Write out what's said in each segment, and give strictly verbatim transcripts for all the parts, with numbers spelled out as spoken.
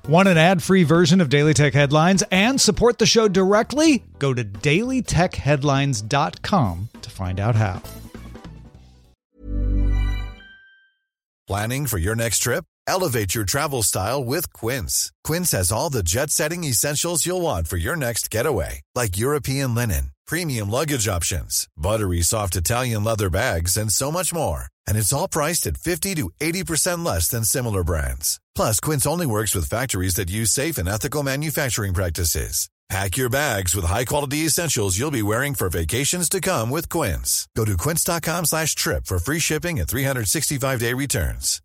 Want an ad-free version of Daily Tech Headlines and support the show directly? Go to daily tech headlines dot com to find out how. Planning for your next trip? Elevate your travel style with Quince. Quince has all the jet-setting essentials you'll want for your next getaway, like European linen, premium luggage options, buttery soft Italian leather bags, and so much more. And it's all priced at fifty to eighty percent less than similar brands. Plus, Quince only works with factories that use safe and ethical manufacturing practices. Pack your bags with high-quality essentials you'll be wearing for vacations to come with Quince. Go to quince.com slash trip for free shipping and three sixty-five day returns.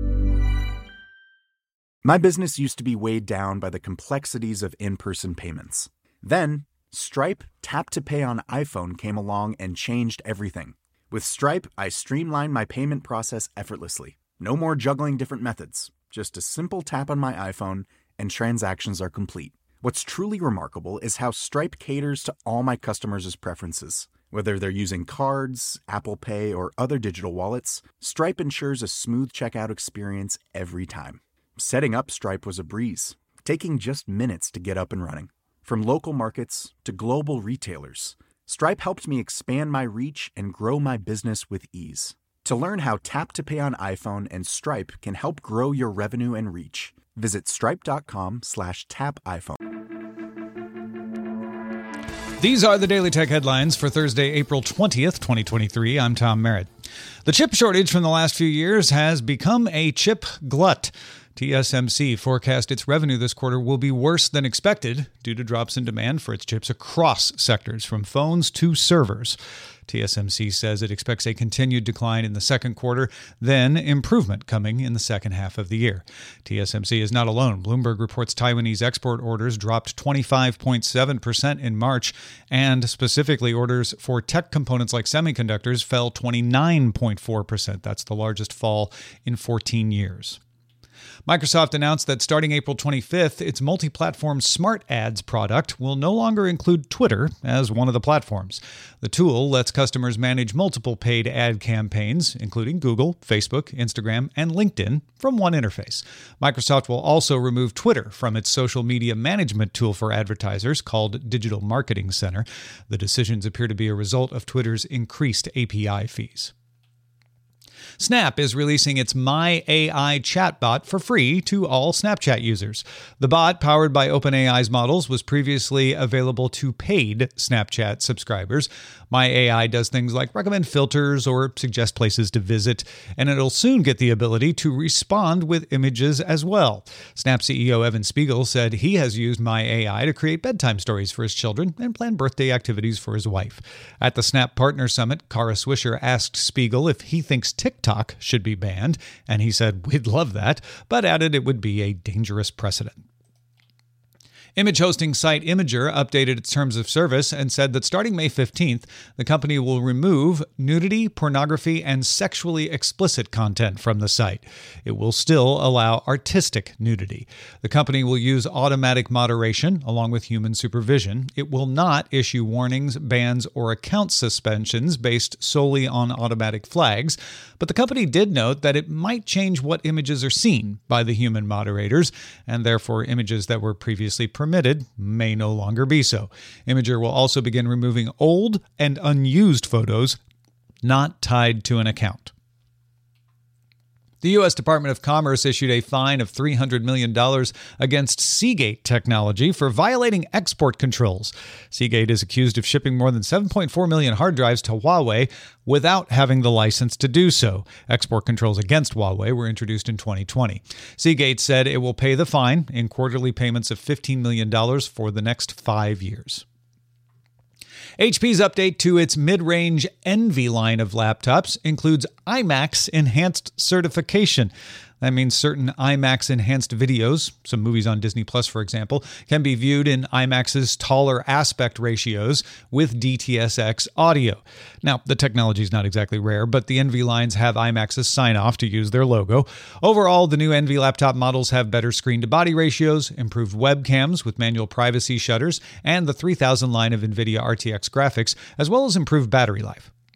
My business used to be weighed down by the complexities of in-person payments. Then, Stripe Tap to Pay on iPhone came along and changed everything. With Stripe, I streamlined my payment process effortlessly. No more juggling different methods. Just a simple tap on my iPhone and transactions are complete. What's truly remarkable is how Stripe caters to all my customers' preferences. Whether they're using cards, Apple Pay, or other digital wallets, Stripe ensures a smooth checkout experience every time. Setting up Stripe was a breeze, taking just minutes to get up and running. From local markets to global retailers, Stripe helped me expand my reach and grow my business with ease. To learn how Tap to Pay on iPhone and Stripe can help grow your revenue and reach, visit stripe.com slash tap iPhone. These are the Daily Tech Headlines for Thursday, April twentieth, twenty twenty-three. I'm Tom Merritt. The chip shortage from the last few years has become a chip glut. T S M C forecast its revenue this quarter will be worse than expected due to drops in demand for its chips across sectors, from phones to servers. T S M C says it expects a continued decline in the second quarter, then improvement coming in the second half of the year. T S M C is not alone. Bloomberg reports Taiwanese export orders dropped twenty-five point seven percent in March, and specifically orders for tech components like semiconductors fell twenty-nine point four percent. That's the largest fall in fourteen years. Microsoft announced that starting April twenty-fifth, its multi-platform Smart Ads product will no longer include Twitter as one of the platforms. The tool lets customers manage multiple paid ad campaigns, including Google, Facebook, Instagram, and LinkedIn, from one interface. Microsoft will also remove Twitter from its social media management tool for advertisers called Digital Marketing Center. The decisions appear to be a result of Twitter's increased A P I fees. Snap is releasing its My A I chatbot for free to all Snapchat users. The bot, powered by OpenAI's models, was previously available to paid Snapchat subscribers. My A I does things like recommend filters or suggest places to visit, and it'll soon get the ability to respond with images as well. Snap C E O Evan Spiegel said he has used My A I to create bedtime stories for his children and plan birthday activities for his wife. At the Snap Partner Summit, Kara Swisher asked Spiegel if he thinks TikTok should be banned, and he said, "We'd love that," but added it would be a dangerous precedent. Image hosting site Imgur updated its terms of service and said that starting May fifteenth, the company will remove nudity, pornography, and sexually explicit content from the site. It will still allow artistic nudity. The company will use automatic moderation along with human supervision. It will not issue warnings, bans, or account suspensions based solely on automatic flags, but the company did note that it might change what images are seen by the human moderators, and therefore images that were previously permitted may no longer be so. Imgur will also begin removing old and unused photos not tied to an account. The U S Department of Commerce issued a fine of three hundred million dollars against Seagate Technology for violating export controls. Seagate is accused of shipping more than seven point four million hard drives to Huawei without having the license to do so. Export controls against Huawei were introduced in twenty twenty. Seagate said it will pay the fine in quarterly payments of fifteen million dollars for the next five years. H P's update to its mid-range Envy line of laptops includes IMAX Enhanced certification. That means certain IMAX-enhanced videos, some movies on Disney Plus, for example, can be viewed in IMAX's taller aspect ratios with D T S X audio. Now, the technology is not exactly rare, but the Envy lines have IMAX's sign-off to use their logo. Overall, the new Envy laptop models have better screen-to-body ratios, improved webcams with manual privacy shutters, and the three thousand line of NVIDIA R T X graphics, as well as improved battery life.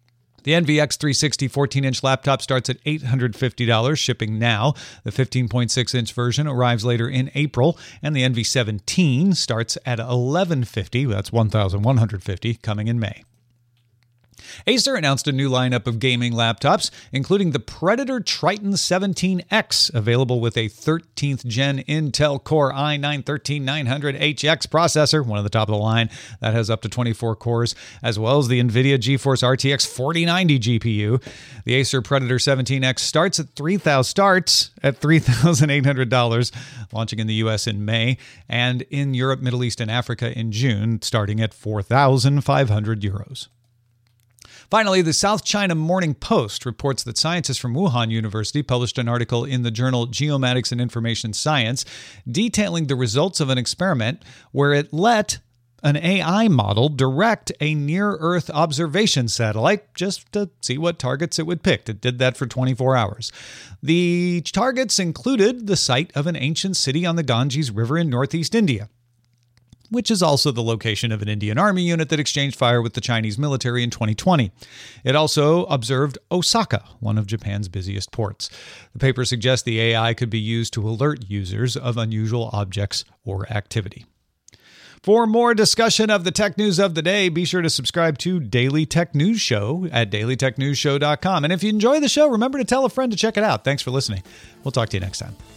The N V X three sixty fourteen-inch laptop starts at eight hundred fifty dollars, shipping now. The fifteen point six inch version arrives later in April, and the N V seventeen starts at eleven hundred fifty dollars. That's one thousand one hundred fifty dollars, coming in May. Acer announced a new lineup of gaming laptops, including the Predator Triton seventeen X, available with a thirteenth gen Intel Core i nine thirteen nine hundred H X processor, one of the top of the line, that has up to twenty-four cores, as well as the NVIDIA GeForce R T X forty ninety G P U. The Acer Predator seventeen X starts at three thousand starts at three thousand eight hundred dollars, launching in the U S in May, and in Europe, Middle East, and Africa in June, starting at four thousand five hundred euros. Finally, the South China Morning Post reports that scientists from Wuhan University published an article in the journal Geomatics and Information Science detailing the results of an experiment where it let an A I model direct a near-Earth observation satellite just to see what targets it would pick. It did that for twenty-four hours. The targets included the site of an ancient city on the Ganges River in northeast India, which is also the location of an Indian Army unit that exchanged fire with the Chinese military in twenty twenty. It also observed Osaka, one of Japan's busiest ports. The paper suggests the A I could be used to alert users of unusual objects or activity. For more discussion of the tech news of the day, be sure to subscribe to Daily Tech News Show at daily tech news show dot com. And if you enjoy the show, remember to tell a friend to check it out. Thanks for listening. We'll talk to you next time.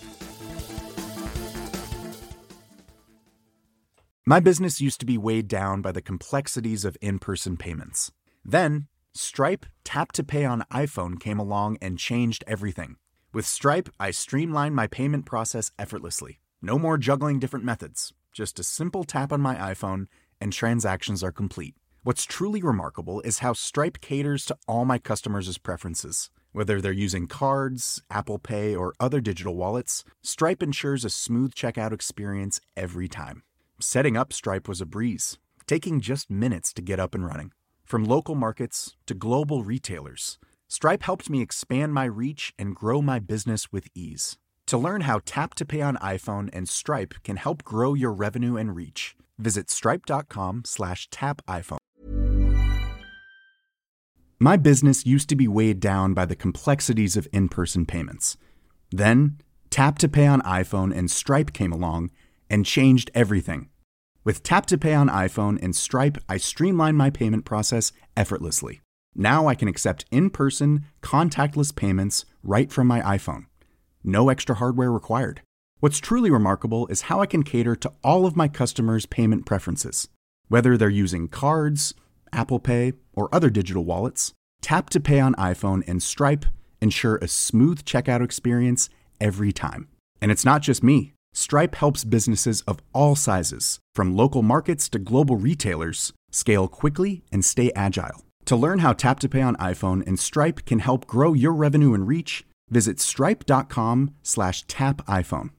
My business used to be weighed down by the complexities of in-person payments. Then, Stripe Tap to Pay on iPhone came along and changed everything. With Stripe, I streamlined my payment process effortlessly. No more juggling different methods. Just a simple tap on my iPhone and transactions are complete. What's truly remarkable is how Stripe caters to all my customers' preferences. Whether they're using cards, Apple Pay, or other digital wallets, Stripe ensures a smooth checkout experience every time. Setting up Stripe was a breeze, taking just minutes to get up and running. From local markets to global retailers, Stripe helped me expand my reach and grow my business with ease. To learn how Tap to Pay on iPhone and Stripe can help grow your revenue and reach, visit stripe.com slash tap iPhone. My business used to be weighed down by the complexities of in-person payments. Then, Tap to Pay on iPhone and Stripe came along and changed everything. With Tap to Pay on iPhone and Stripe, I streamlined my payment process effortlessly. Now I can accept in-person, contactless payments right from my iPhone. No extra hardware required. What's truly remarkable is how I can cater to all of my customers' payment preferences. Whether they're using cards, Apple Pay, or other digital wallets, Tap to Pay on iPhone and Stripe ensure a smooth checkout experience every time. And it's not just me. Stripe helps businesses of all sizes, from local markets to global retailers, scale quickly and stay agile. To learn how Tap to Pay on iPhone and Stripe can help grow your revenue and reach, visit stripe.com slash tap iPhone.